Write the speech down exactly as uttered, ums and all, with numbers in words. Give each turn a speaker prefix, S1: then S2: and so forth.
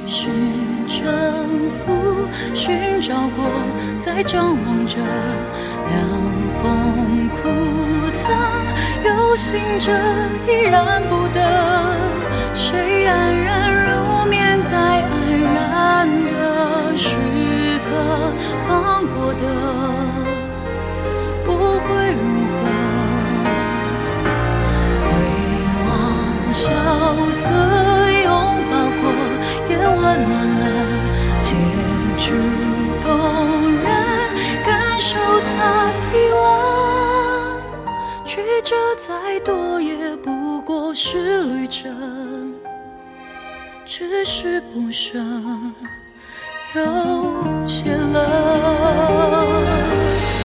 S1: 是征服，寻找过，在张望着凉风枯藤，游行着依然不得，谁安然入眠，在安然的时刻忙过的不会如何，回望萧瑟拥抱过，也温暖了结局动人，感受它体温，曲折再多也不过是旅程，只是不舍有些冷。